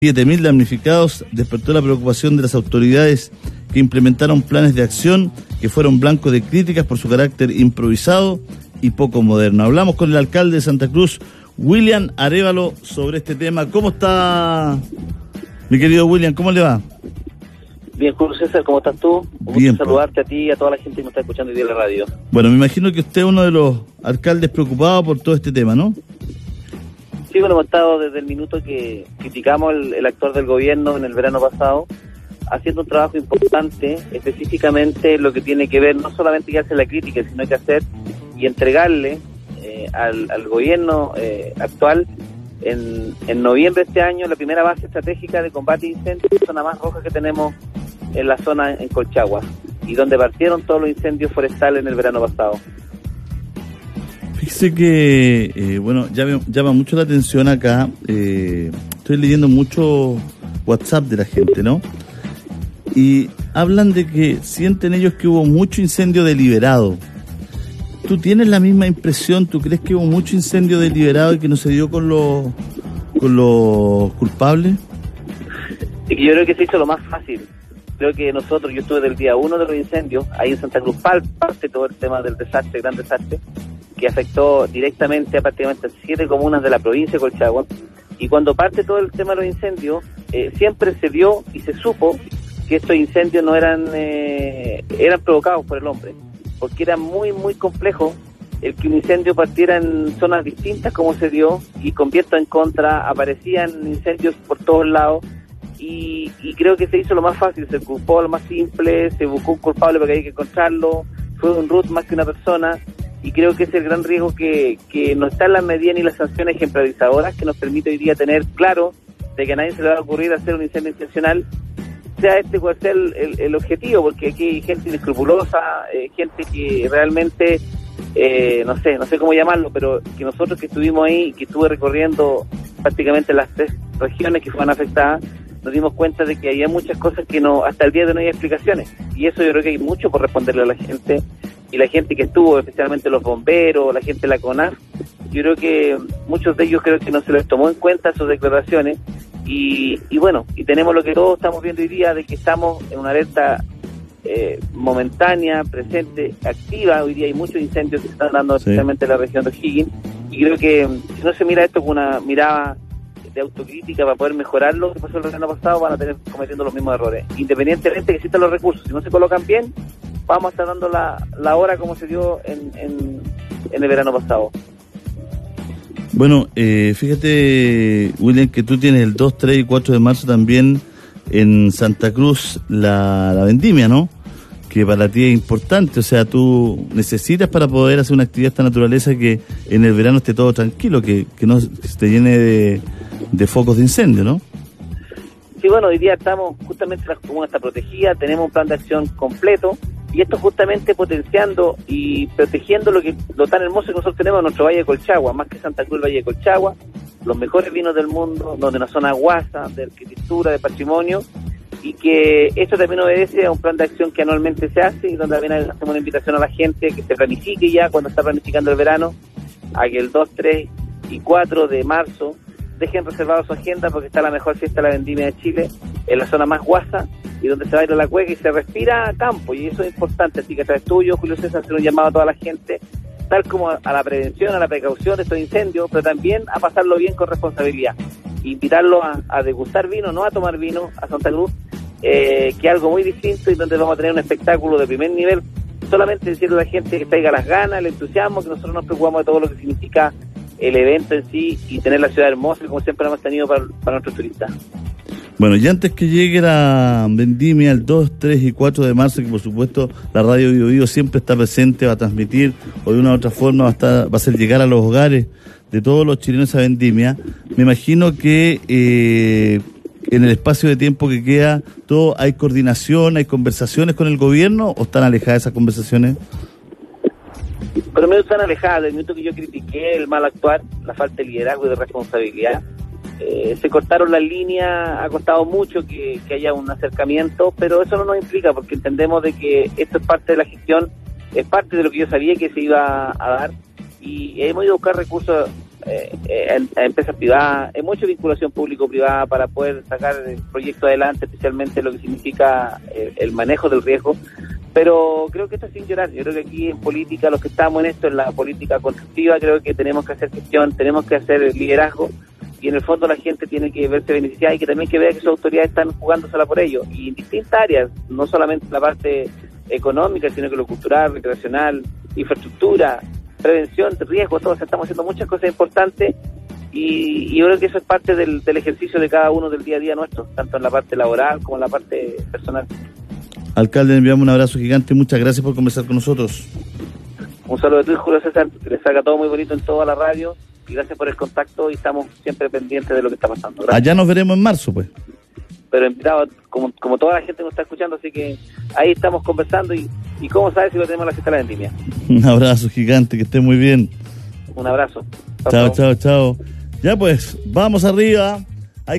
7.000 damnificados despertó la preocupación de las autoridades que implementaron planes de acción que fueron blanco de críticas por su carácter improvisado y poco moderno. Hablamos con el alcalde de Santa Cruz, William Arévalo, sobre este tema. ¿Cómo está, mi querido William? ¿Cómo le va? Bien, Julio César, ¿cómo estás tú? Un Bien, gusto saludarte a ti y a toda la gente que nos está escuchando hoy día en la radio. Bueno, me imagino que usted es uno de los alcaldes preocupados por todo este tema, ¿no? Sí, bueno, hemos estado desde el minuto que criticamos el actor del gobierno en el verano pasado, haciendo un trabajo importante, específicamente lo que tiene que ver, no solamente que hacer la crítica, sino que hacer y entregarle al gobierno actual, en noviembre de este año, la primera base estratégica de combate a incendios, la zona más roja que tenemos en la zona en Colchagua, y donde partieron todos los incendios forestales en el verano pasado. Fíjese que, llama mucho la atención acá, estoy leyendo mucho WhatsApp de la gente, ¿no? Y hablan de que sienten ellos que hubo mucho incendio deliberado. ¿Tú tienes la misma impresión? ¿Tú crees que hubo mucho incendio deliberado y que no se dio con los culpables? Y que yo creo que se hizo lo más fácil. Creo que nosotros, yo estuve del día 1 de los incendios, ahí en Santa Cruz, parte todo el tema del desastre, gran desastre, que afectó directamente a prácticamente 7 comunas de la provincia de Colchagua. Y cuando parte todo el tema de los incendios, siempre se vio y se supo que estos incendios no eran provocados por el hombre, porque era muy, muy complejo el que un incendio partiera en zonas distintas como se dio, y con viento en contra aparecían incendios por todos lados, y creo que se hizo lo más fácil, se culpó lo más simple, se buscó un culpable porque hay que encontrarlo, fue un root más que una persona, y creo que es el gran riesgo que no está en las medidas ni las sanciones ejemplarizadoras que nos permite hoy día tener claro de que a nadie se le va a ocurrir hacer un incendio intencional, sea cual sea el objetivo, porque aquí hay gente inescrupulosa, gente que realmente, no sé cómo llamarlo, pero que nosotros que estuvimos ahí, que estuve recorriendo prácticamente las 3 regiones que fueron afectadas, nos dimos cuenta de que había muchas cosas que no, hasta el día de hoy no hay explicaciones, y eso yo creo que hay mucho por responderle a la gente, y la gente que estuvo, especialmente los bomberos, la gente de la CONAF, yo creo que muchos de ellos creo que no se les tomó en cuenta sus declaraciones, y bueno, y tenemos lo que todos estamos viendo hoy día, de que estamos en una alerta momentánea, presente, activa. Hoy día hay muchos incendios que se están dando, especialmente en la región de O'Higgins, y creo que si no se mira esto con una mirada de autocrítica para poder mejorar lo que pasó el verano pasado, van a tener cometiendo los mismos errores, independientemente de que existan los recursos. Si no se colocan bien, vamos a estar dando la hora como se dio en el verano pasado. Bueno, fíjate, William, que tú tienes el 2, 3 y 4 de marzo también en Santa Cruz la vendimia, ¿no? Que para ti es importante, o sea, tú necesitas para poder hacer una actividad de esta naturaleza que en el verano esté todo tranquilo, que no se te llene de focos de incendio, ¿no? Sí, bueno, hoy día estamos justamente, la comuna está protegida, tenemos un plan de acción completo, y esto justamente potenciando y protegiendo lo tan hermoso que nosotros tenemos en nuestro Valle de Colchagua, más que Santa Cruz, el Valle de Colchagua, los mejores vinos del mundo, donde una zona guasa, de arquitectura, de patrimonio, y que esto también obedece a un plan de acción que anualmente se hace, y donde también hacemos una invitación a la gente que se planifique ya cuando está planificando el verano, a que el 2, 3 y 4 de marzo dejen reservado su agenda, porque está la mejor fiesta de la vendimia de Chile, en la zona más guasa, y donde se baila la cueca y se respira a campo, y eso es importante. Así que a través tuyo, Julio César, hacer un llamado a toda la gente, tal como a la prevención, a la precaución de estos incendios, pero también a pasarlo bien con responsabilidad. Invitarlos a degustar vino, no a tomar vino, a Santa Cruz, que es algo muy distinto, y donde vamos a tener un espectáculo de primer nivel. Solamente decirle a la gente que traiga las ganas, el entusiasmo, que nosotros nos preocupamos de todo lo que significa el evento en sí, y tener la ciudad hermosa, como siempre hemos tenido para nuestros turistas. Bueno, y antes que llegue la vendimia el 2, 3 y 4 de marzo, que por supuesto la Radio Bio Bio siempre está presente, va a transmitir, o de una u otra forma va a hacer llegar a los hogares de todos los chilenos esa vendimia, me imagino que en el espacio de tiempo que queda, ¿hay coordinación, hay conversaciones con el gobierno, o están alejadas esas conversaciones? Pero me están alejadas. Del minuto que yo critiqué el mal actuar, la falta de liderazgo y de responsabilidad, se cortaron las líneas, ha costado mucho que haya un acercamiento, pero eso no nos implica, porque entendemos de que esto es parte de la gestión, es parte de lo que yo sabía que se iba a dar, y hemos ido a buscar recursos a empresas privadas, hay mucha vinculación público-privada para poder sacar el proyecto adelante, especialmente lo que significa el manejo del riesgo. Pero creo que esto es sin llorar. Yo creo que aquí en política, los que estamos en esto, en la política constructiva, creo que tenemos que hacer gestión, tenemos que hacer liderazgo, y en el fondo la gente tiene que verse beneficiada y que también que vea que sus autoridades están jugándosela por ello, y en distintas áreas, no solamente la parte económica, sino que lo cultural, recreacional, infraestructura, prevención de riesgo, todos estamos haciendo muchas cosas importantes, y yo creo que eso es parte del ejercicio de cada uno del día a día nuestro, tanto en la parte laboral como en la parte personal. Alcalde, le enviamos un abrazo gigante y muchas gracias por conversar con nosotros. Un saludo de ti, Julio César, que les salga todo muy bonito en toda la radio, y gracias por el contacto, y estamos siempre pendientes de lo que está pasando. Gracias. Allá nos veremos en marzo, pues. Pero invitado, como toda la gente nos está escuchando, así que ahí estamos conversando, y cómo sabes si lo tenemos en la fiesta de la vendimia. Un abrazo gigante, que esté muy bien. Un abrazo. Chao. Ya pues, vamos arriba.